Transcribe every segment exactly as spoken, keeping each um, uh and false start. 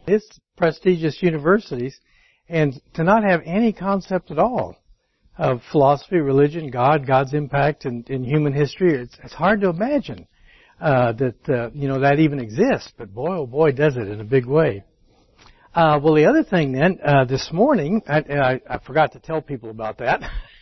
It's prestigious universities, and to not have any concept at all of philosophy, religion, God, God's impact in, in human history, it's, it's hard to imagine uh, that uh, you know that even exists. But boy, oh boy, does it in a big way. Uh, well, the other thing then, uh, this morning, I, I, I forgot to tell people about that,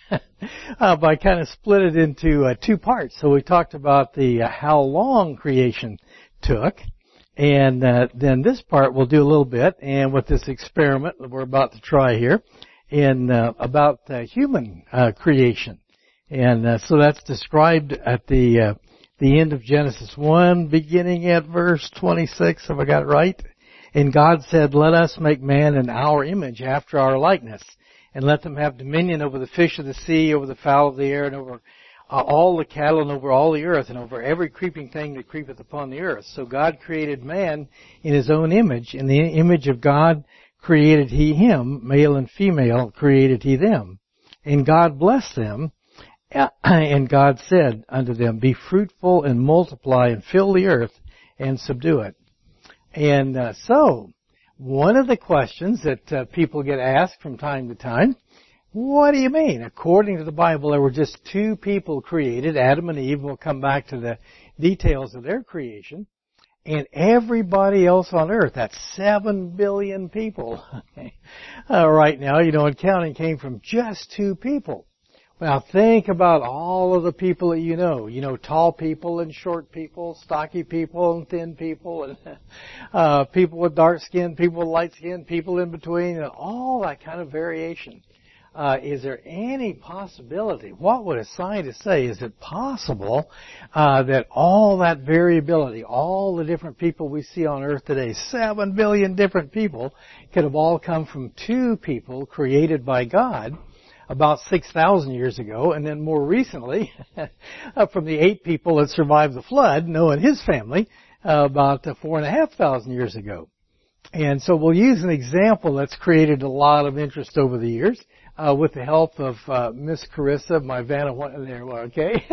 uh, but I kind of split it into uh, two parts. So we talked about the uh, how long creation took, and uh, then this part we'll do a little bit, and with this experiment that we're about to try here, in uh, about uh, human uh, creation. And uh, so that's described at the uh, the end of Genesis one, beginning at verse twenty-six, have I got it right? And God said, let us make man in our image, after our likeness, and let them have dominion over the fish of the sea, over the fowl of the air, and over uh, all the cattle, and over all the earth, and over every creeping thing that creepeth upon the earth. So God created man in His own image. In the image of God created He him, male and female created He them. And God blessed them, and God said unto them, be fruitful and multiply, and fill the earth, and subdue it. And uh, so, one of the questions that uh, people get asked from time to time, what do you mean? According to the Bible, there were just two people created, Adam and Eve. We'll come back to the details of their creation. And everybody else on earth, that's seven billion people uh, right now, you know, and counting, came from just two people. Now think about all of the people that you know. You know, tall people and short people, stocky people and thin people, and uh, people with dark skin, people with light skin, people in between, and all that kind of variation. Uh, is there any possibility? What would a scientist say? Is it possible uh, that all that variability, all the different people we see on Earth today, seven billion different people, could have all come from two people created by God about six thousand years ago, and then more recently from the eight people that survived the flood, Noah and his family, uh, about uh, four and a half thousand years ago. And so we'll use an example that's created a lot of interest over the years uh, with the help of uh, Miss Carissa, my Vanna. There, okay.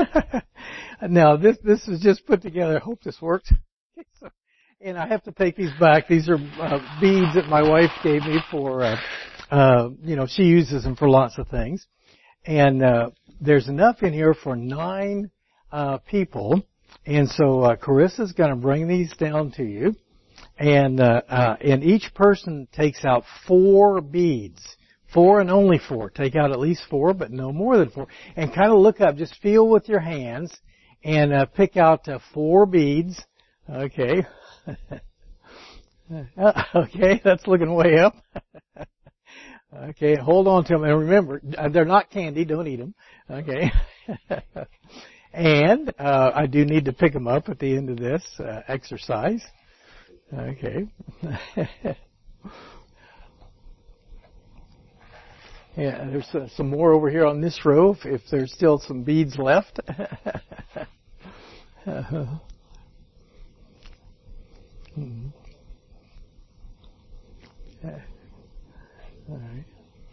Now this this is just put together. I hope this works. And I have to take these back. These are uh, beads that my wife gave me for. Uh, Uh, you know, she uses them for lots of things. And uh, there's enough in here for nine uh, people. And so uh, Carissa's going to bring these down to you. And uh, uh, and each person takes out four beads. Four and only four. Take out at least four, but no more than four. And kind of look up. Just feel with your hands and uh, pick out uh, four beads. Okay. Okay, that's looking way up. Okay, hold on to them. And remember, they're not candy. Don't eat them. Okay. And uh, I do need to pick them up at the end of this uh, exercise. Okay. Yeah, there's uh, some more over here on this row if, if there's still some beads left. uh, hmm. uh, all right.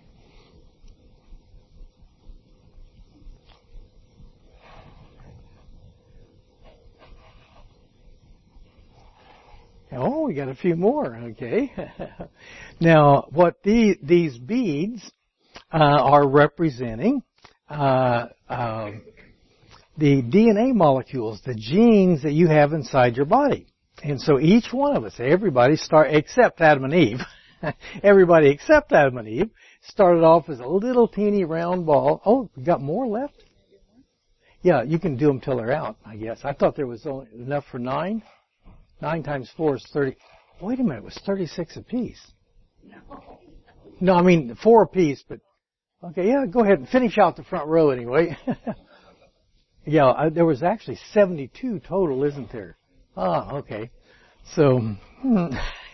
Oh, we got a few more. Okay. Now, what the, these beads uh, are representing uh, uh, the D N A molecules, the genes that you have inside your body. And so each one of us, everybody, start except Adam and Eve. Everybody except Adam and Eve started off as a little teeny round ball. Oh, we got more left? Yeah, you can do them till they're out, I guess. I thought there was only enough for nine. Nine times four is thirty. Wait a minute, it was thirty-six apiece. No. No, I mean four apiece, but okay, yeah, go ahead and finish out the front row anyway. Yeah, I, there was actually seventy-two total, isn't there? Ah, okay. So, hmm.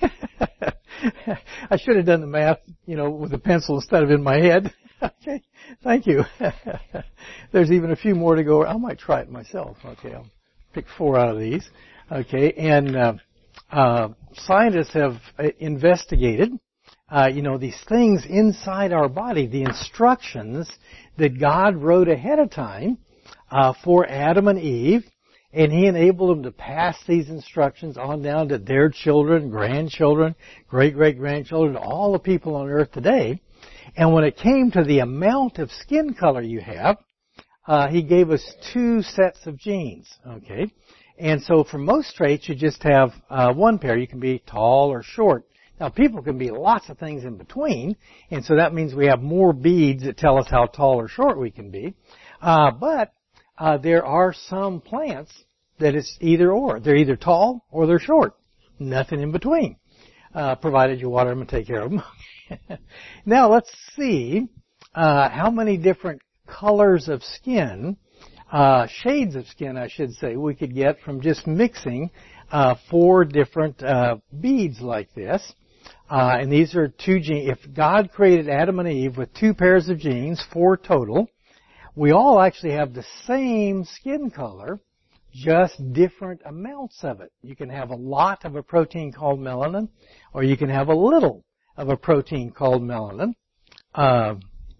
I should have done the math, you know, with a pencil instead of in my head. Okay, thank you. There's even a few more to go. I might try it myself. Okay, I'll pick four out of these. Okay, and uh, uh, scientists have investigated, uh, you know, these things inside our body, the instructions that God wrote ahead of time uh, for Adam and Eve. And He enabled them to pass these instructions on down to their children, grandchildren, great-great-grandchildren, all the people on earth today. And when it came to the amount of skin color you have, uh, He gave us two sets of genes, okay? And so for most traits, you just have uh, one pair. You can be tall or short. Now, people can be lots of things in between, and so that means we have more beads that tell us how tall or short we can be. Uh, but uh, there are some plants that it's either or. They're either tall or they're short. Nothing in between, uh, provided you water them and take care of them. Now, let's see uh, how many different colors of skin, uh, shades of skin, I should say, we could get from just mixing uh, four different uh, beads like this. Uh, and these are two genes. If God created Adam and Eve with two pairs of genes, four total, we all actually have the same skin color, just different amounts of it. You can have a lot of a protein called melanin, or you can have a little of a protein called melanin. Uh,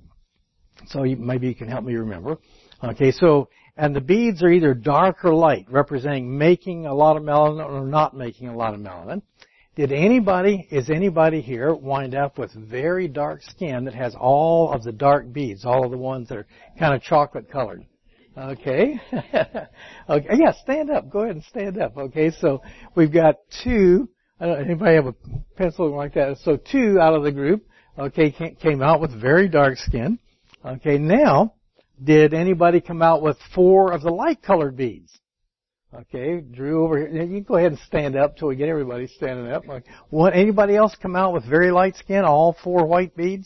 so you, maybe you can help me remember. Okay, so, and the beads are either dark or light, representing making a lot of melanin or not making a lot of melanin. Did anybody, is anybody here wind up with very dark skin that has all of the dark beads, all of the ones that are kind of chocolate colored? Okay. Okay. Yeah, stand up. Go ahead and stand up. Okay, so we've got two. I don't know, anybody have a pencil like that? So two out of the group, okay, came out with very dark skin. Okay, now, did anybody come out with four of the light colored beads? Okay, Drew over here. You can go ahead and stand up till we get everybody standing up. What, anybody else come out with very light skin, all four white beads?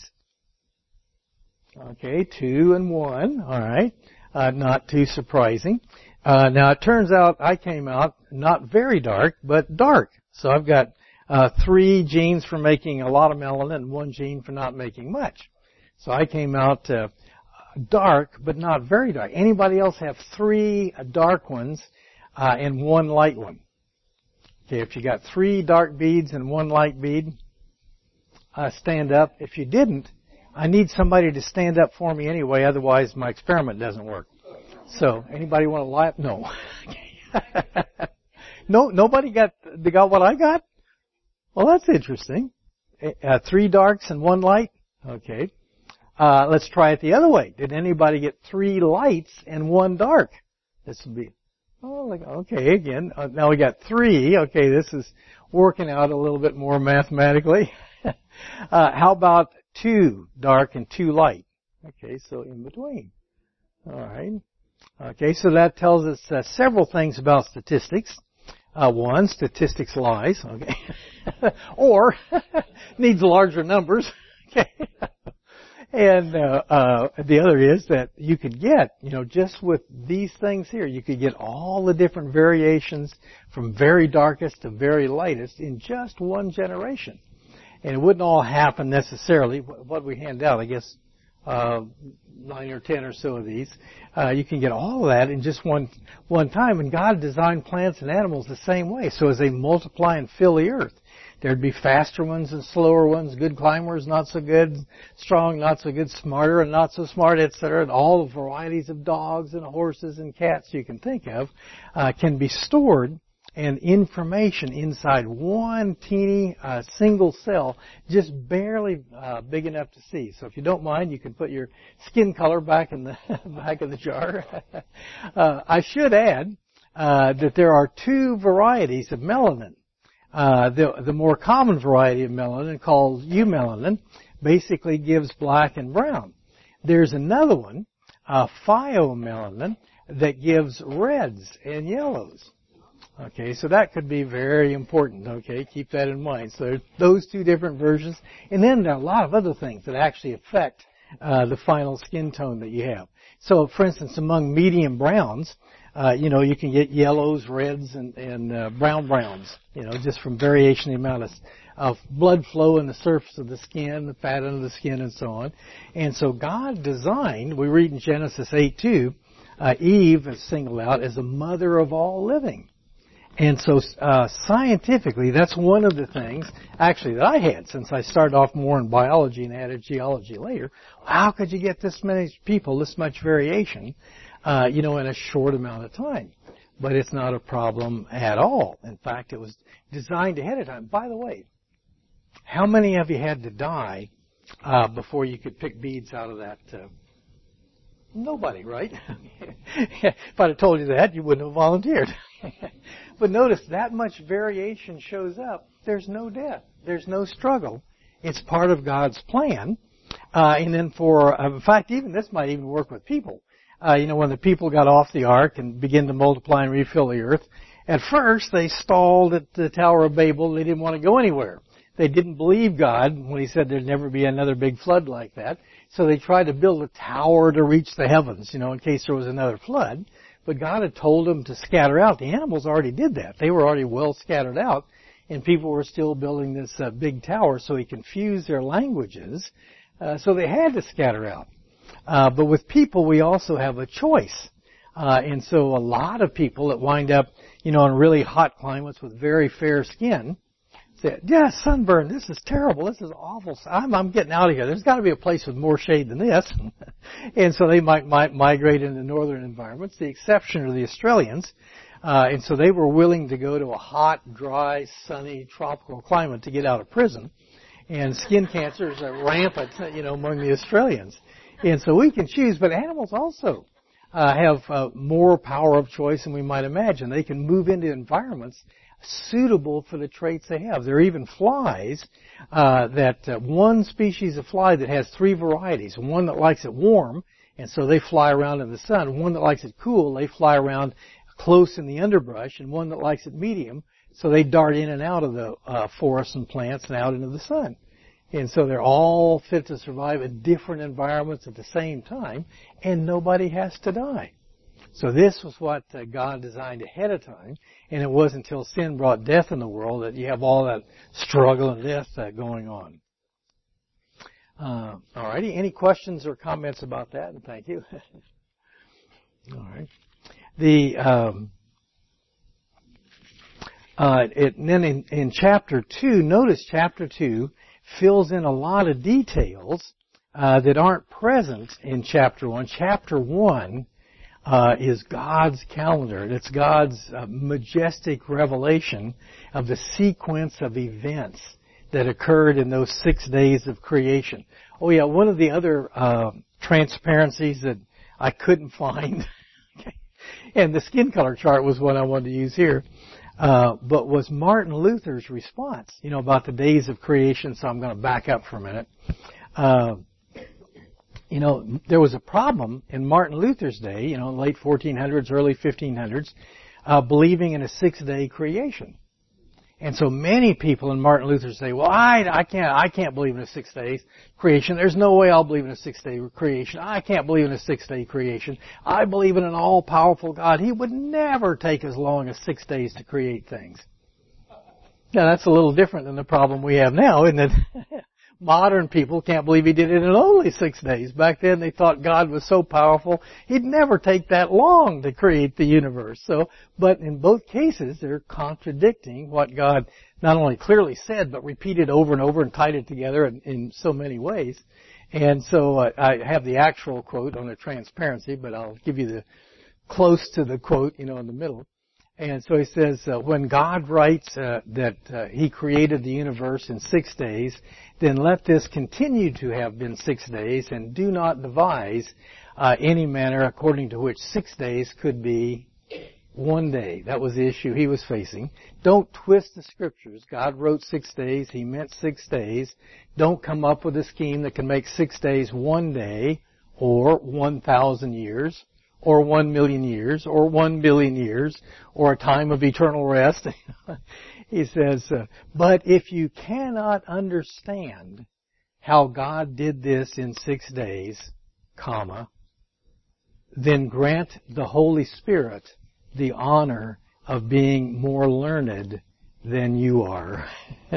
Okay, two and one. All right, uh, not too surprising. Uh, now it turns out I came out not very dark, but dark. So I've got uh, three genes for making a lot of melanin and one gene for not making much. So I came out uh, dark, but not very dark. Anybody else have three dark ones uh, and one light one? Okay, if you got three dark beads and one light bead, uh, stand up. If you didn't, I need somebody to stand up for me anyway, otherwise my experiment doesn't work. So, anybody want to lie up? No. No, nobody got, they got what I got? Well, that's interesting. Uh, three darks and one light? Okay. Uh, let's try it the other way. Did anybody get three lights and one dark? This would be, oh, like, okay, again, uh, now we got three. Okay, this is working out a little bit more mathematically. uh, how about two dark and two light? Okay, so in between. All right. Okay, so that tells us uh, several things about statistics. Uh, one, statistics lies, okay, or needs larger numbers, okay. And uh, uh, the other is that you could get, you know, just with these things here, you could get all the different variations from very darkest to very lightest in just one generation. And it wouldn't all happen necessarily. What we hand out, I guess, uh, nine or ten or so of these, uh, you can get all of that in just one one time. And God designed plants and animals the same way. So as they multiply and fill the earth, there'd be faster ones and slower ones, good climbers, not so good, strong, not so good, smarter and not so smart, et cetera. And all the varieties of dogs and horses and cats you can think of uh, can be stored, and information inside one teeny uh, single cell, just barely uh, big enough to see. So if you don't mind, you can put your skin color back in the back of the jar. uh, I should add uh, that there are two varieties of melanin. Uh, the, the more common variety of melanin, called eumelanin, basically gives black and brown. There's another one, uh, pheomelanin, that gives reds and yellows. Okay, so that could be very important, okay? Keep that in mind. So there's those two different versions. And then there are a lot of other things that actually affect uh, the final skin tone that you have. So, for instance, among medium browns, uh, you know, you can get yellows, reds, and, and uh, brown browns, you know, just from variation in the amount of, of blood flow in the surface of the skin, the fat under the skin, and so on. And so God designed, we read in Genesis eight two, uh, Eve is singled out as the mother of all living. And so uh, scientifically, that's one of the things, actually, that I had since I started off more in biology and added geology later. How could you get this many people, this much variation, uh, you know, in a short amount of time? but it's not a problem at all. In fact, it was designed ahead of time. By the way, how many of you had to die uh, before you could pick beads out of that? Uh, nobody, right? If I'd have told you that, you wouldn't have volunteered. But notice that much variation shows up. There's no death. There's no struggle. It's part of God's plan. Uh, and then for, uh, in fact, even this might even work with people. Uh, you know, when the people got off the ark and began to multiply and refill the earth, at first they stalled at the Tower of Babel. They didn't want to go anywhere. They didn't believe God when He said there'd never be another big flood like that. So they tried to build a tower to reach the heavens, you know, in case there was another flood. But God had told them to scatter out. The animals already did that. They were already well scattered out. And people were still building this uh, big tower, so He confused their languages. Uh, so they had to scatter out. Uh, but with people, we also have a choice. Uh, and so a lot of people that wind up, you know, in really hot climates with very fair skin say, yeah, sunburn, this is terrible. This is awful. I'm, I'm getting out of here. There's got to be a place with more shade than this. And so they might, might migrate into northern environments. The exception are the Australians. Uh, and so they were willing to go to a hot, dry, sunny, tropical climate to get out of prison. And skin cancers are rampant, you know, among the Australians. And so we can choose, but animals also uh, have uh, more power of choice than we might imagine. They can move into environments suitable for the traits they have. There are even flies uh, that uh, one species of fly that has three varieties. One that likes it warm, and so they fly around in the sun. One that likes it cool, they fly around close in the underbrush, and one that likes it medium, so they dart in and out of the uh, forests and plants and out into the sun. And so they're all fit to survive in different environments at the same time, and nobody has to die. So this was what uh, God designed ahead of time, and it wasn't until sin brought death in the world that you have all that struggle and death uh, going on. Uh, all righty, any questions or comments about that? And thank you. All right. The um, uh, it, and then in, in chapter two, notice chapter two fills in a lot of details uh, that aren't present in chapter one. Chapter one uh, is God's calendar. It's God's uh, majestic revelation of the sequence of events that occurred in those six days of creation. Oh yeah, one of the other uh, transparencies that I couldn't find, and the skin color chart was one I wanted to use here, uh, but was Martin Luther's response, you know, about the days of creation, so I'm going to back up for a minute. Uh, you know, there was a problem in Martin Luther's day, you know, late fourteen hundreds, early fifteen hundreds, uh, believing in a six-day creation. And so many people in Martin Luther say, well, I, I can't, I can't believe in a six day creation. There's no way I'll believe in a six day creation. I can't believe in a six day creation. I believe in an all-powerful God. He would never take as long as six days to create things. Now that's a little different than the problem we have now, isn't it? Modern people can't believe He did it in only six days. Back then they thought God was so powerful, He'd never take that long to create the universe. So, but in both cases, they're contradicting what God not only clearly said, but repeated over and over and tied it together in, in so many ways. And so uh, I have the actual quote on the transparency, but I'll give you the close to the quote, you know, in the middle. And so he says, uh, when God writes uh, that uh, He created the universe in six days, then let this continue to have been six days, and do not devise uh, any manner according to which six days could be one day. That was the issue he was facing. Don't twist the Scriptures. God wrote six days. He meant six days. Don't come up with a scheme that can make six days one day, or one thousand years, or one million years, or one billion years, or a time of eternal rest. He says, uh, but if you cannot understand how God did this in six days, comma, then grant the Holy Spirit the honor of being more learned than you are.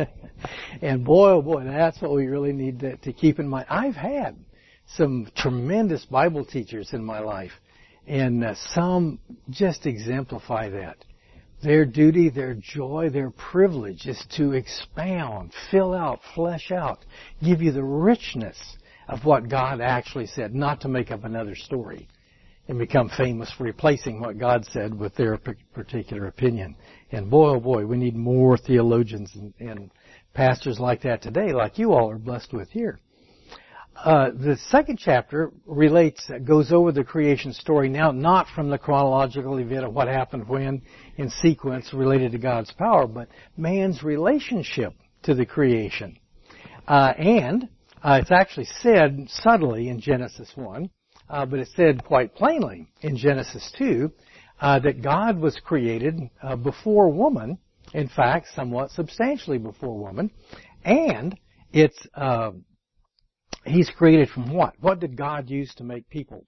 And boy, oh boy, that's what we really need to, to keep in mind. I've had some tremendous Bible teachers in my life, and uh, some just exemplify that. Their duty, their joy, their privilege is to expound, fill out, flesh out, give you the richness of what God actually said, not to make up another story. and become famous for replacing what God said with their particular opinion. And boy, oh boy, we need more theologians and, and pastors like that today, like you all are blessed with here. Uh, the second chapter relates, goes over the creation story now, not from the chronological event of what happened when in sequence related to God's power, but man's relationship to the creation. Uh, and uh, it's actually said subtly in Genesis one, uh, but it's said quite plainly in Genesis two, uh, that God was created uh, before woman, in fact, somewhat substantially before woman, and it's uh, He's created from what? What did God use to make people?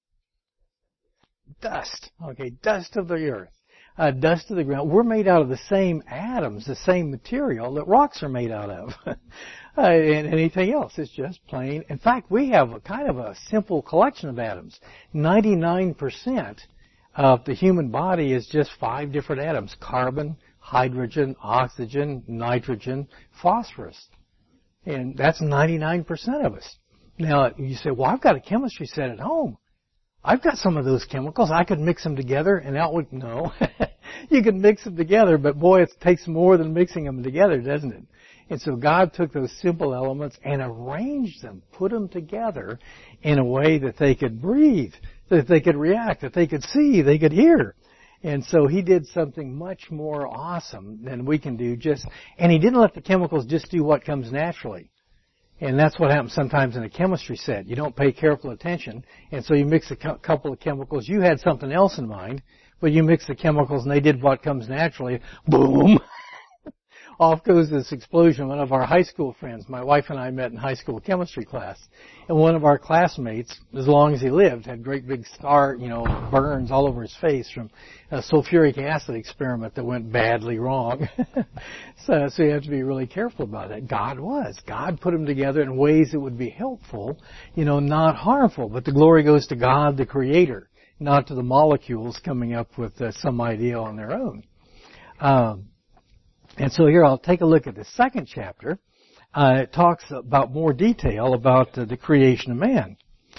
Dust. Okay, dust of the earth. Uh, dust of the ground. We're made out of the same atoms, the same material that rocks are made out of. uh, and anything else is just plain. In fact, we have a kind of a simple collection of atoms. ninety-nine percent of the human body is just five different atoms. Carbon, hydrogen, oxygen, nitrogen, phosphorus. And that's ninety-nine percent of us. Now, you say, well, I've got a chemistry set at home. I've got some of those chemicals. I could mix them together and out would, no. You can mix them together, but boy, it takes more than mixing them together, doesn't it? And so God took those simple elements and arranged them, put them together in a way that they could breathe, that they could react, that they could see, they could hear. And so He did something much more awesome than we can do just, and He didn't let the chemicals just do what comes naturally. And that's what happens sometimes in a chemistry set. You don't pay careful attention, and so you mix a couple of chemicals. You had something else in mind, but you mix the chemicals and they did what comes naturally. Boom! Off goes this explosion. One of our high school friends, my wife and I met in high school chemistry class, and one of our classmates, as long as he lived, had great big scar, you know, burns all over his face from a sulfuric acid experiment that went badly wrong. so, so you have to be really careful about that. God was. God put them together in ways that would be helpful, you know, not harmful. But the glory goes to God, the Creator, not to the molecules coming up with uh, some idea on their own. Um, And so here I'll take a look at the second chapter. Uh, it talks about more detail about uh, the creation of man.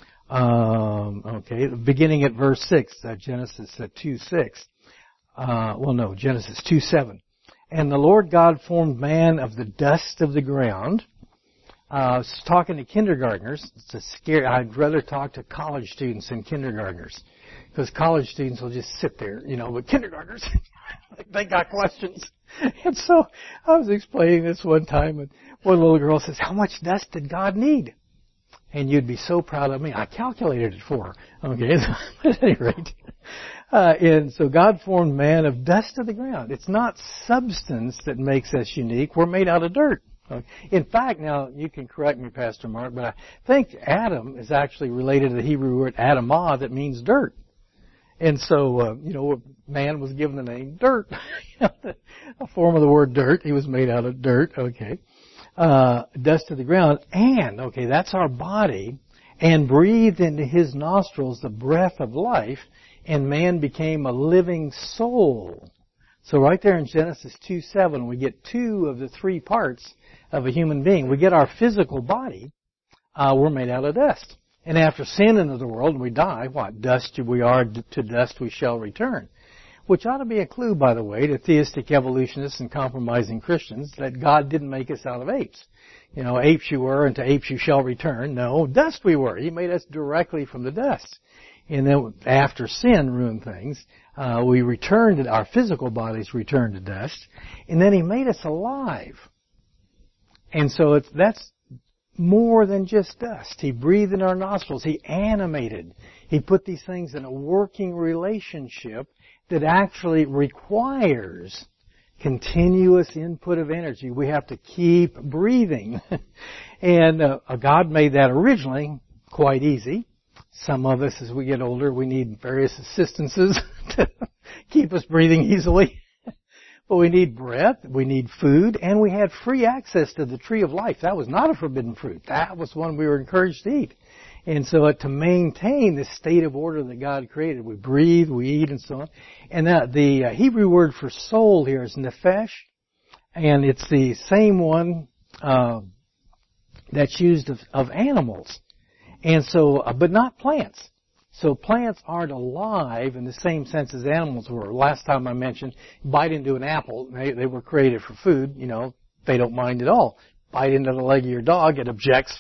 Um, okay, beginning at verse six, uh, Genesis uh, two six. Uh, well, no, Genesis two seven. And the Lord God formed man of the dust of the ground. Uh, I was talking to kindergartners. It's a scary. I'd rather talk to college students than kindergartners, because college students will just sit there, you know, but kindergartners, they got questions. And so I was explaining this one time, and one little girl says, how much dust did God need? And you'd be so proud of me. I calculated it for her. Okay, at any rate. Uh, and so God formed man of dust of the ground. It's not substance that makes us unique. We're made out of dirt. In fact, now, you can correct me, Pastor Mark, but I think Adam is actually related to the Hebrew word Adamah that means dirt. And so, uh, you know, man was given the name dirt. A form of the word dirt. He was made out of dirt, okay. Uh, dust of the ground. And, okay, that's our body. And breathed into his nostrils the breath of life. And man became a living soul. So right there in Genesis two seven, we get two of the three parts of a human being. We get our physical body. Uh, we're made out of dust. And after sin into the world and we die, what? Dust we are, to dust we shall return. Which ought to be a clue, by the way, to theistic evolutionists and compromising Christians, that God didn't make us out of apes. You know, apes you were and to apes you shall return. No, dust we were. He made us directly from the dust. And then after sin ruined things, uh, we returned, our physical bodies returned to dust. And then He made us alive. And so it's, that's more than just dust. He breathed in our nostrils. He animated. He put these things in a working relationship that actually requires continuous input of energy. We have to keep breathing. and uh, God made that originally quite easy. Some of us, as we get older, we need various assistances to keep us breathing easily. But we need breath, we need food, and we had free access to the tree of life. That was not a forbidden fruit. That was one we were encouraged to eat. And so uh, to maintain this state of order that God created, we breathe, we eat, and so on. And that, the uh, Hebrew word for soul here is nephesh, and it's the same one uh, that's used of, of animals. And so, uh, but not plants. So plants aren't alive in the same sense as animals were. Last time I mentioned, bite into an apple, they, they were created for food, you know, they don't mind at all. Bite into the leg of your dog, it objects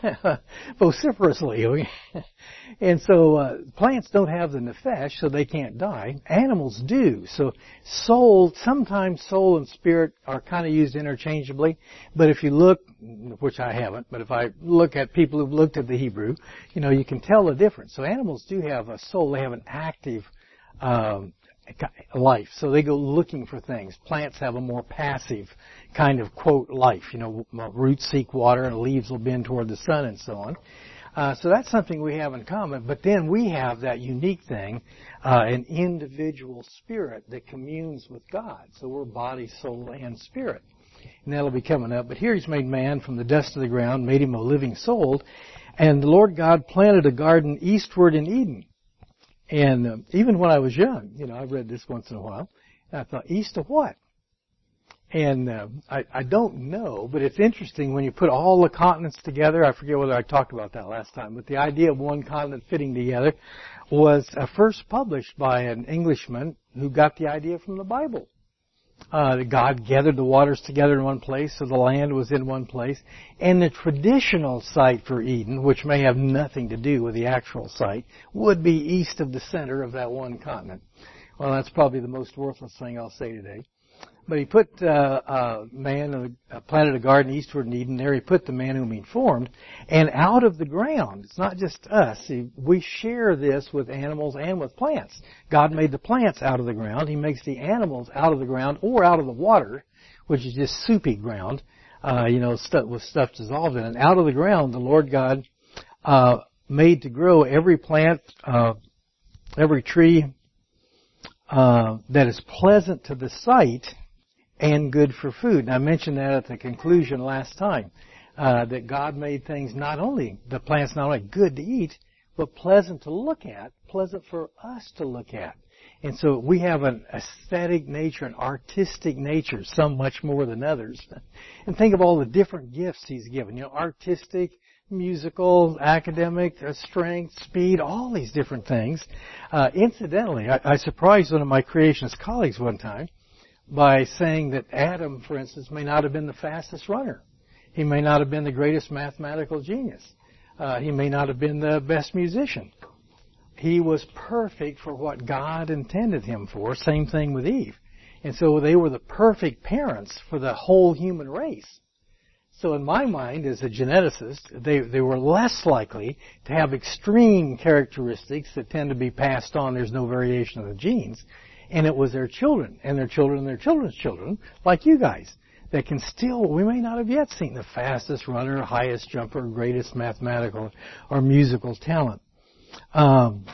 vociferously. And so uh, plants don't have the nefesh, so they can't die. Animals do. So soul, sometimes soul and spirit are kind of used interchangeably. But if you look, which I haven't, but if I look at people who've looked at the Hebrew, you know, you can tell the difference. So animals do have a soul. They have an active um, life. So they go looking for things. Plants have a more passive kind of, quote, life. You know, roots seek water and leaves will bend toward the sun and so on. Uh, so that's something we have in common. But then we have that unique thing, uh, an individual spirit that communes with God. So we're body, soul, and spirit. And that'll be coming up. But here he's made man from the dust of the ground, made him a living soul. And the Lord God planted a garden eastward in Eden. And uh, even when I was young, you know, I read this once in a while, and I thought, east of what? And uh, I, I don't know, but it's interesting when you put all the continents together. I forget whether I talked about that last time, but the idea of one continent fitting together was uh, first published by an Englishman who got the idea from the Bible. Uh, God gathered the waters together in one place, so the land was in one place. And the traditional site for Eden, which may have nothing to do with the actual site, would be east of the center of that one continent. Well, that's probably the most worthless thing I'll say today. But he put uh, uh, man, uh, planted a garden eastward in Eden. There he put the man whom he formed. And out of the ground, it's not just us. See, we share this with animals and with plants. God made the plants out of the ground. He makes the animals out of the ground or out of the water, which is just soupy ground, uh, you know, stuff, with stuff dissolved in it. And out of the ground, the Lord God uh, made to grow every plant, uh, every tree uh, that is pleasant to the sight and good for food. And I mentioned that at the conclusion last time, uh, that God made things not only, the plants not only good to eat, but pleasant to look at, pleasant for us to look at. And so we have an aesthetic nature, an artistic nature, some much more than others. And think of all the different gifts He's given, you know, artistic, musical, academic, uh, strength, speed, all these different things. Uh, incidentally, I, I surprised one of my creationist colleagues one time by saying that Adam, for instance, may not have been the fastest runner. He may not have been the greatest mathematical genius. Uh, he may not have been the best musician. He was perfect for what God intended him for. Same thing with Eve. And so they were the perfect parents for the whole human race. So in my mind, as a geneticist, they, they were less likely to have extreme characteristics that tend to be passed on. There's no variation of the genes. And it was their children, and their children, and their children's children, like you guys, that can still, we may not have yet seen the fastest runner, highest jumper, greatest mathematical or musical talent. Um,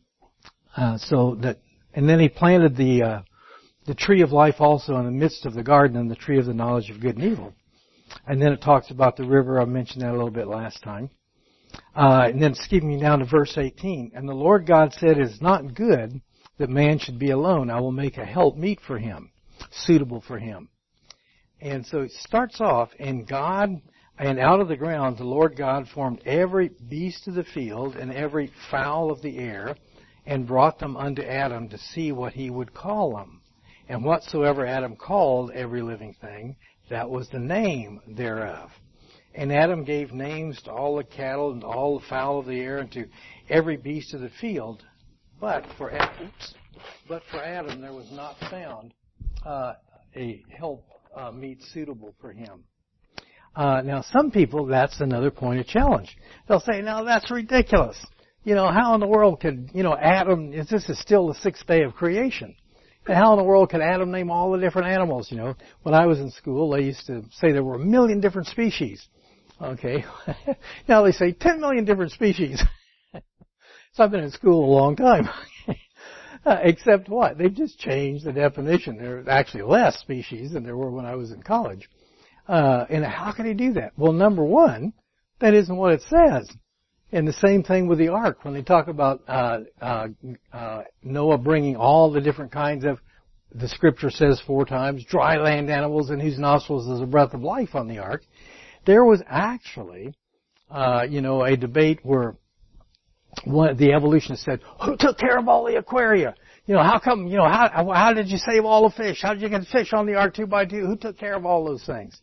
uh, so that, and then he planted the uh, the tree of life also in the midst of the garden, and the tree of the knowledge of good and evil. And then it talks about the river. I mentioned that a little bit last time. Uh, and then skipping down to verse eighteen. And the Lord God said, "It is not good that man should be alone. I will make a help meet for him, suitable for him." And so it starts off, and God, and out of the ground, the Lord God formed every beast of the field and every fowl of the air, and brought them unto Adam to see what he would call them. And whatsoever Adam called every living thing, that was the name thereof. And Adam gave names to all the cattle and all the fowl of the air and to every beast of the field. But for oops, but for Adam there was not found uh, a help uh, meet suitable for him. Uh, now some people, that's another point of challenge. They'll say, "Now that's ridiculous. You know, how in the world could, you know, Adam, this is still the sixth day of creation. And how in the world could Adam name all the different animals?" You know, when I was in school, they used to say there were a million different species. Okay. Now they say ten million different species. So I've been in school a long time. uh, except what? They've just changed the definition. There are actually less species than there were when I was in college. Uh, and how can he do that? Well, number one, that isn't what it says. And the same thing with the ark. When they talk about uh, uh, uh, Noah bringing all the different kinds of, the scripture says four times, dry land animals in whose nostrils is a breath of life on the ark. There was actually, uh, you know, a debate where one, the evolutionist said, who took care of all the aquaria? You know, how come, you know, how, how did you save all the fish? How did you get fish on the Ark two by two? Who took care of all those things?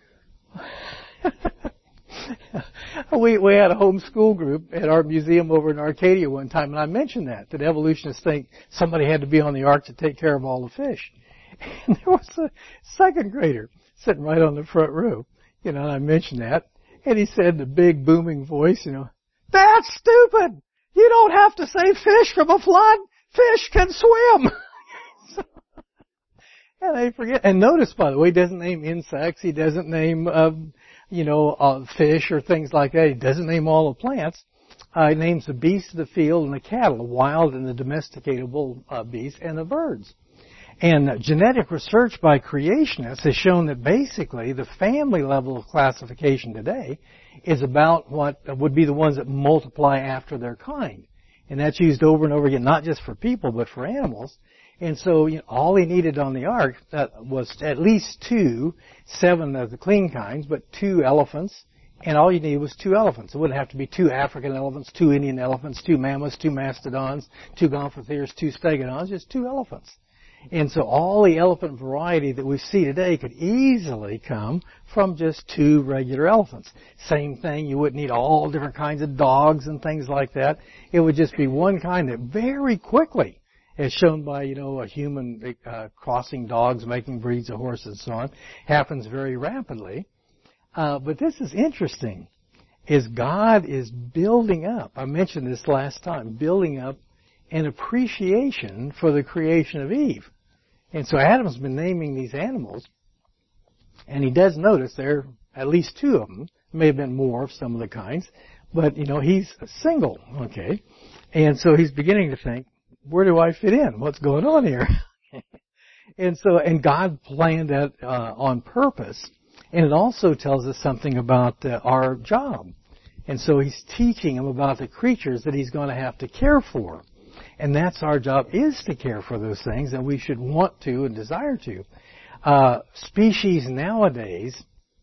we, we had a homeschool group at our museum over in Arcadia one time, and I mentioned that, that evolutionists think somebody had to be on the Ark to take care of all the fish. And there was a second grader sitting right on the front row, you know, and I mentioned that, and he said in a big booming voice, you know, that's stupid! You don't have to save fish from a flood! Fish can swim! So, and they forget. And notice, by the way, he doesn't name insects. He doesn't name, um, you know, uh, fish or things like that. He doesn't name all the plants. Uh, he names the beasts of the field and the cattle, the wild and the domesticatable uh, beasts, and the birds. And uh, genetic research by creationists has shown that basically the family level of classification today is about what would be the ones that multiply after their kind. And that's used over and over again, not just for people, but for animals. And so, you know, all he needed on the ark uh, was at least two, seven of the clean kinds, but two elephants. And all you needed was two elephants. It wouldn't have to be two African elephants, two Indian elephants, two mammoths, two mastodons, two gomphotheres, two stegodons, just two elephants. And so all the elephant variety that we see today could easily come from just two regular elephants. Same thing, you wouldn't need all different kinds of dogs and things like that. It would just be one kind that very quickly, as shown by, you know, a human uh, crossing dogs, making breeds of horses and so on, happens very rapidly. Uh, but this is interesting, is God is building up, I mentioned this last time, building up an appreciation for the creation of Eve. And so Adam's been naming these animals, and he does notice there are at least two of them. There may have been more of some of the kinds, but, you know, he's single, okay? And so he's beginning to think, where do I fit in? What's going on here? And so, and God planned that uh, on purpose, and it also tells us something about uh, our job. And so he's teaching him about the creatures that he's going to have to care for. And that's our job, is to care for those things, and we should want to and desire to. Uh, species nowadays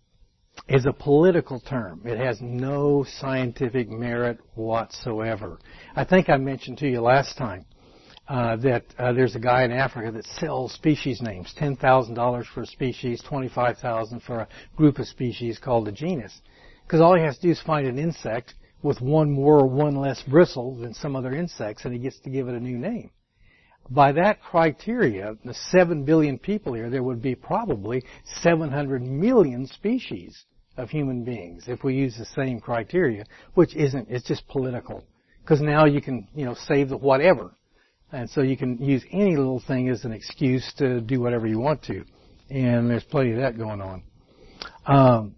is a political term. It has no scientific merit whatsoever. I think I mentioned to you last time uh, that uh, there's a guy in Africa that sells species names, ten thousand dollars for a species, twenty-five thousand dollars for a group of species called a genus. Because all he has to do is find an insect with one more or one less bristle than some other insects, and he gets to give it a new name. By that criteria, the seven billion people here, there would be probably seven hundred million species of human beings if we use the same criteria, which isn't, it's just political. Because now you can, you know, save the whatever. And so you can use any little thing as an excuse to do whatever you want to. And there's plenty of that going on. Um,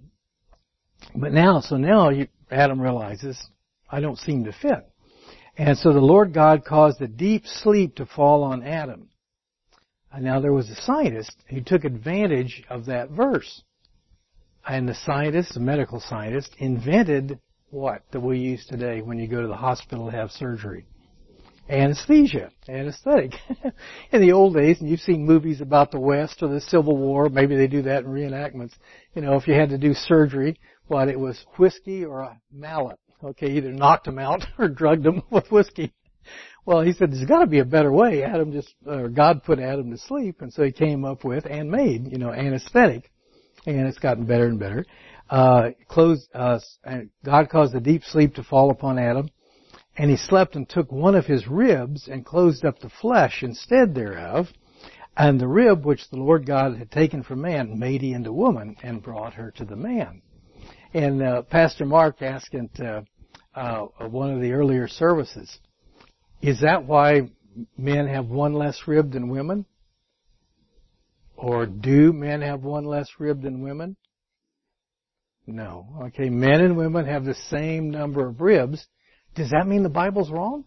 but now, so now you, Adam realizes, I don't seem to fit. And so the Lord God caused a deep sleep to fall on Adam. And now there was a scientist who took advantage of that verse. And the scientist, the medical scientist, invented what that we use today when you go to the hospital to have surgery? Anesthesia, anesthetic. In the old days, and you've seen movies about the West or the Civil War, maybe they do that in reenactments. You know, if you had to do surgery, what, it was whiskey or a mallet. Okay, either knocked them out or drugged them with whiskey. Well, he said, there's got to be a better way. Adam just, or God put Adam to sleep, and so he came up with and made, you know, anesthetic. And it's gotten better and better. Uh, closed, uh, God caused a deep sleep to fall upon Adam, and he slept and took one of his ribs and closed up the flesh instead thereof. And the rib which the Lord God had taken from man made he into woman and brought her to the man. And uh, Pastor Mark asked at uh, uh, one of the earlier services, is that why men have one less rib than women? Or do men have one less rib than women? No. Okay, men and women have the same number of ribs. Does that mean the Bible's wrong?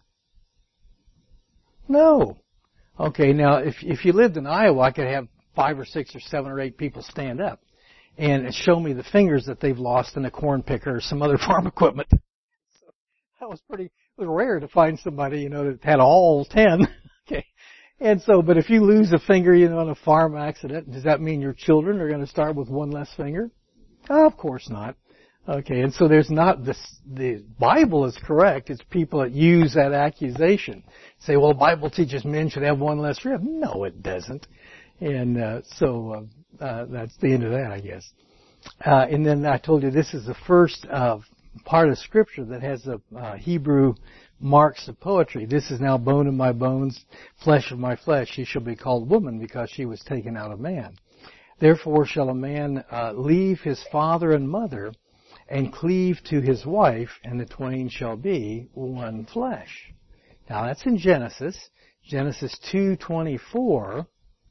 No. Okay, now if if you lived in Iowa, I could have five or six or seven or eight people stand up and show me the fingers that they've lost in a corn picker or some other farm equipment. So that was pretty, it was rare to find somebody, you know, that had all ten. Okay. And so, but if you lose a finger, you know, in a farm accident, does that mean your children are going to start with one less finger? Oh, of course not. Okay, and so there's not this, the Bible is correct. It's people that use that accusation. Say, well, the Bible teaches men should have one less rib. No, it doesn't. And uh, so uh, uh, that's the end of that, I guess. Uh, and then I told you this is the first uh, part of Scripture that has the uh, Hebrew marks of poetry. This is now bone of my bones, flesh of my flesh. She shall be called woman because she was taken out of man. Therefore shall a man uh, leave his father and mother and cleave to his wife, and the twain shall be one flesh. Now that's in Genesis, Genesis two twenty-four.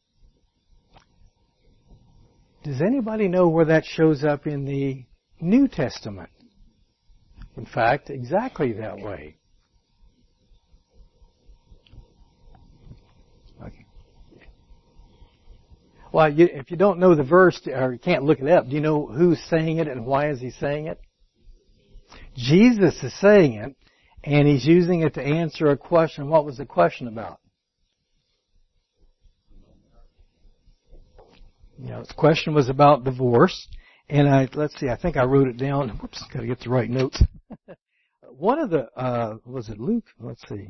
Does anybody know where that shows up in the New Testament? In fact, exactly that way. Okay. Well, you, if you don't know the verse or you can't look it up, do you know who's saying it and why is he saying it? Jesus is saying it, and he's using it to answer a question. What was the question about? You know, the question was about divorce, and I let's see, I think I wrote it down. Whoops, got to get the right notes. One of the uh, was it Luke? Let's see.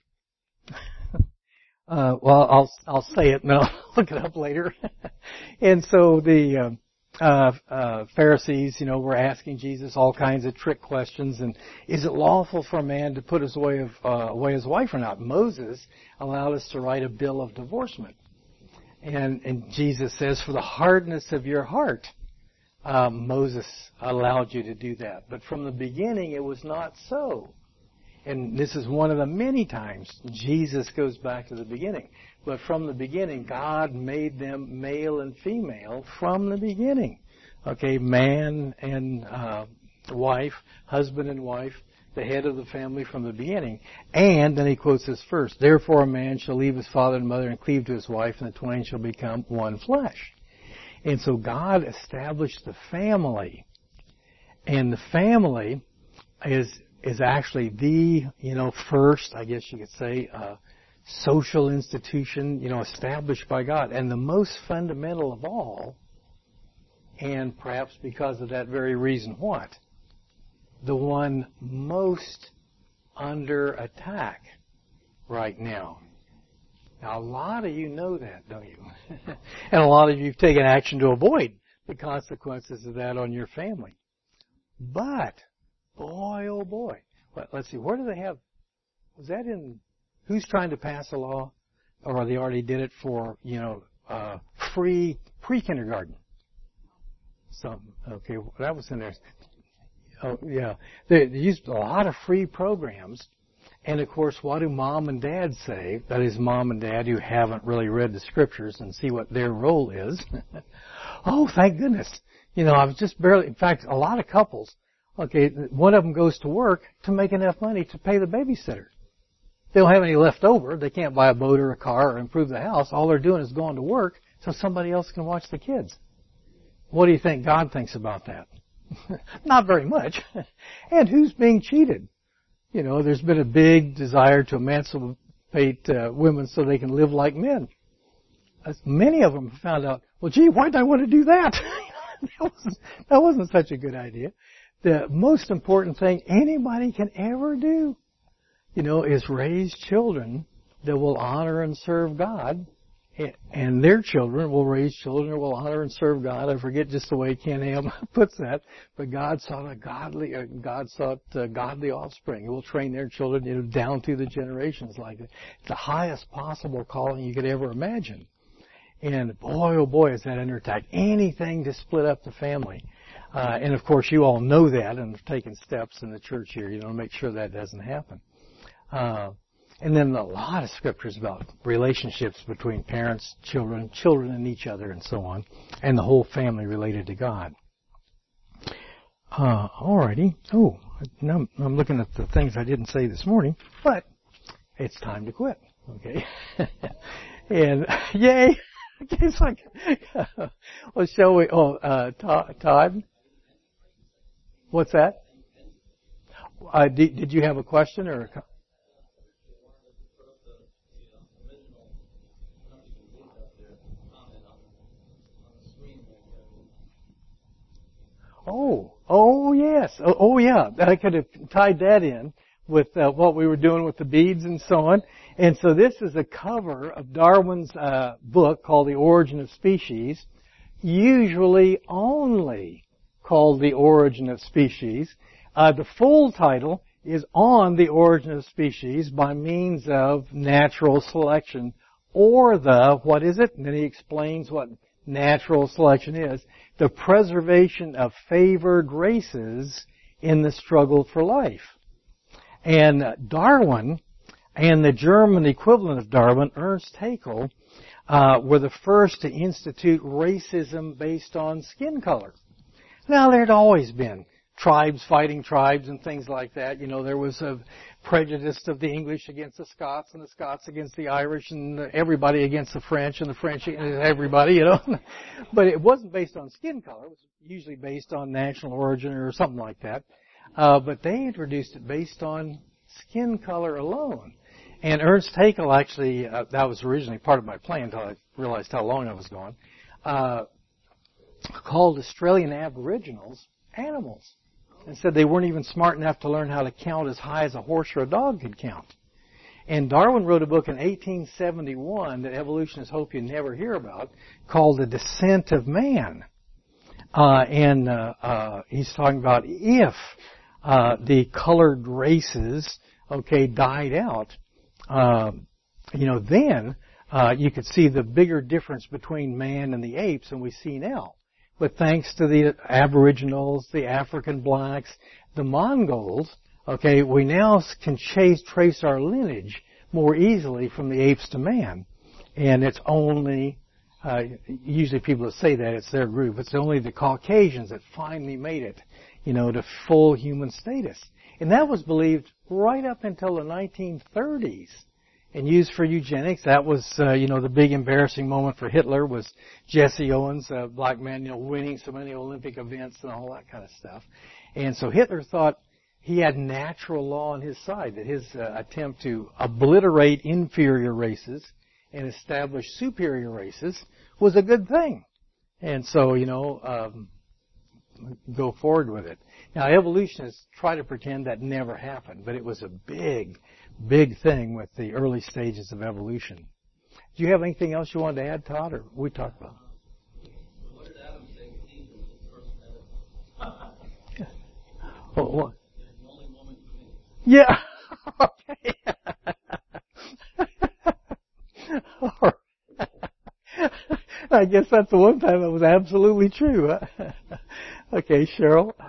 uh, well, I'll I'll say it and I'll look it up later. And so the uh, uh, uh, Pharisees, you know, were asking Jesus all kinds of trick questions, and is it lawful for a man to put his way of uh, away his wife or not? Moses allowed us to write a bill of divorcement. And, and Jesus says, for the hardness of your heart, um, Moses allowed you to do that. But from the beginning, it was not so. And this is one of the many times Jesus goes back to the beginning. But from the beginning, God made them male and female from the beginning. Okay, man and uh, wife, husband and wife, the head of the family from the beginning. And then he quotes this first, therefore a man shall leave his father and mother and cleave to his wife, and the twain shall become one flesh. And so God established the family. And the family is is actually the, you know, first, I guess you could say, uh, social institution, you know, established by God. And the most fundamental of all, and perhaps because of that very reason, what? The one most under attack right now. Now, a lot of you know that, don't you? And a lot of you have taken action to avoid the consequences of that on your family. But, boy, oh boy. Let's see, where do they have, was that in, who's trying to pass a law? Or they already did it for, you know, uh, free pre-kindergarten? Some, okay, well, that was in there. Oh, yeah. They, they used a lot of free programs. And, of course, what do mom and dad say? That is, mom and dad who haven't really read the scriptures and see what their role is. Oh, thank goodness. You know, I was just barely, in fact, a lot of couples, okay, one of them goes to work to make enough money to pay the babysitter. They don't have any left over. They can't buy a boat or a car or improve the house. All they're doing is going to work so somebody else can watch the kids. What do you think God thinks about that? Not very much. And who's being cheated? You know, there's been a big desire to emancipate uh, women so they can live like men. As many of them found out, well, gee, why did I want to do that? that, wasn't, that wasn't such a good idea. The most important thing anybody can ever do, you know, is raise children that will honor and serve God. And their children will raise children who will honor and serve God. I forget just the way Ken Ham puts that, but God sought a godly, uh, God sought uh, godly offspring. He will train their children, you know, down through the generations like that. It's the highest possible calling you could ever imagine. And boy, oh boy, is that under attack. Anything to split up the family. Uh, and of course, you all know that and have taken steps in the church here, you know, to make sure that doesn't happen. Uh, And then a lot of scriptures about relationships between parents, children, children and each other and so on, and the whole family related to God. Uh, alrighty. Oh, now I'm looking at the things I didn't say this morning, but it's time to quit. Okay. And yay. Okay, it's like, well, shall we, oh, uh, Todd? What's that? Uh, did, did you have a question or a comment? Oh, Oh, yes. Oh, oh, yeah. I could have tied that in with uh, what we were doing with the beads and so on. And so this is a cover of Darwin's uh, book called The Origin of Species, usually only called The Origin of Species. Uh, the full title is On the Origin of Species by Means of Natural Selection, or the, what is it? And then he explains what natural selection is. The preservation of favored races in the struggle for life. And Darwin and the German equivalent of Darwin, Ernst Haeckel, uh, were the first to institute racism based on skin color. Now, there had always been tribes fighting tribes and things like that. You know, there was a prejudice of the English against the Scots and the Scots against the Irish and everybody against the French and the French against everybody, you know. But it wasn't based on skin color. It was usually based on national origin or something like that. Uh, but they introduced it based on skin color alone. And Ernst Haeckel actually, uh, that was originally part of my plan until I realized how long I was going, uh, called Australian Aboriginals animals. And said they weren't even smart enough to learn how to count as high as a horse or a dog could count. And Darwin wrote a book in eighteen seventy-one that evolutionists hope you never hear about called The Descent of Man. Uh, and uh, uh, he's talking about if uh, the colored races, okay, died out, uh, you know, then uh, you could see the bigger difference between man and the apes than we see now. But thanks to the Aboriginals, the African blacks, the Mongols, okay, we now can chase, trace our lineage more easily from the apes to man. And it's only, uh, usually people that say that, it's their group. It's only the Caucasians that finally made it, you know, to full human status. And that was believed right up until the nineteen thirties. And used for eugenics. That was, uh, you know, the big embarrassing moment for Hitler was Jesse Owens, a black man, you know, winning so many Olympic events and all that kind of stuff. And so Hitler thought he had natural law on his side, that his uh, attempt to obliterate inferior races and establish superior races was a good thing. And so, you know, um, go forward with it. Now, evolutionists try to pretend that never happened, but it was a big, big thing with the early stages of evolution. Do you have anything else you wanted to add, Todd, or we talked about? What did Adam say Eve was his first Adam? Yeah. Well, what? There's only woman for me. Yeah. Okay. I guess that's the one time that was absolutely true. Huh? Okay, Cheryl.